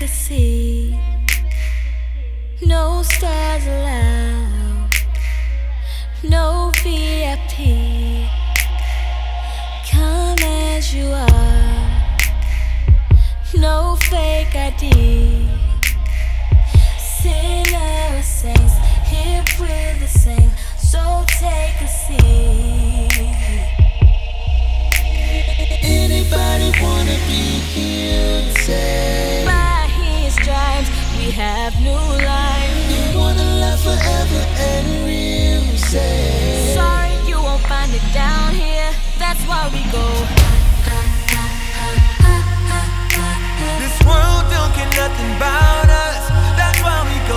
a seat. No stars allowed. No VIP. Come as you are. No fake ID. Sinner or saints, here we're the same. So take a seat. Anybody wanna be healed? Say, by His stripes we have new life. you wanna live forever and real. Say, Sorry you won't find it down here. That's why we go. This world don't care nothing about us. That's why we go.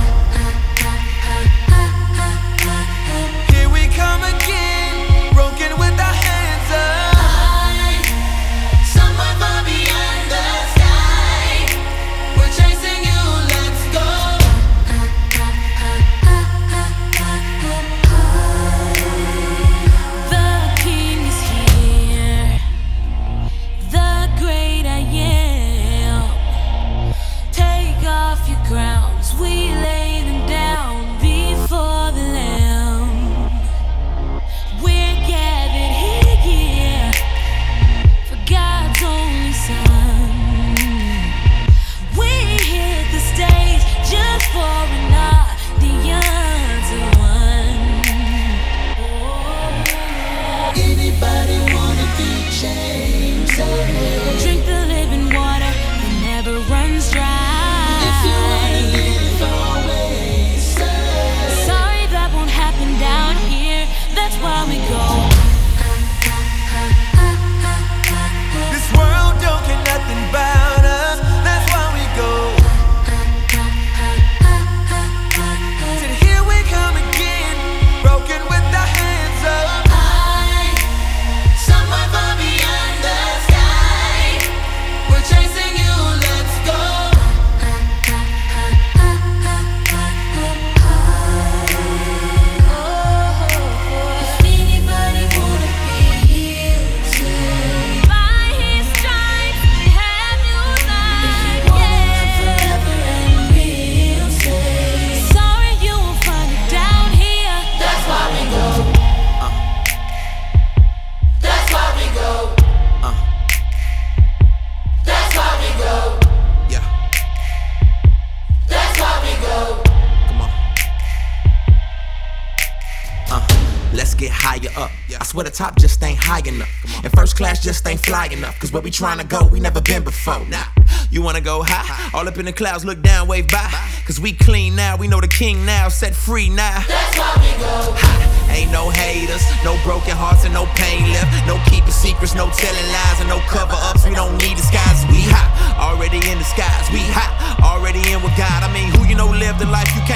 Here we come again, broken with our hands up. somewhere far beyond the sky, we're chasing you. Let's go. The King is here. The great I am. Take off your crowns. We lay them down before the Lamb. We're gathered here for God's only Son. We hit the stage just for an audience of one. Anybody wanna be changed? Say, Drink the living water that never runs dry. if you wanna live always. Say, Sorry that won't happen down here. That's why we go. This world don't care nothing about us. That's why we go. Said here we come again, broken with our hands up. somewhere far beyond the sky, we're chasing you. Let's go. If anybody wanna be healed, say, By His stripes we have new life. wanna live forever and real. Say, Sorry you won't find it down here. that's why we go. That's why we go. That's why we go. Yeah, That's why we go. come on. Let's get higher up. I swear the top just ain't high enough. And first class just ain't fly enough. Cause where we tryna go, we never been before. Nah, you wanna go high? All up in the clouds, look down, wave by. Cause we clean now, we know the king now, set free now. That's why we go. Ain't no haters, no broken hearts and no pain left. No keeping secrets, no telling lies and no cover ups. We don't need disguises, we hot. Already in the skies, we hot. Already in with God. I mean, who you know lived the life you can't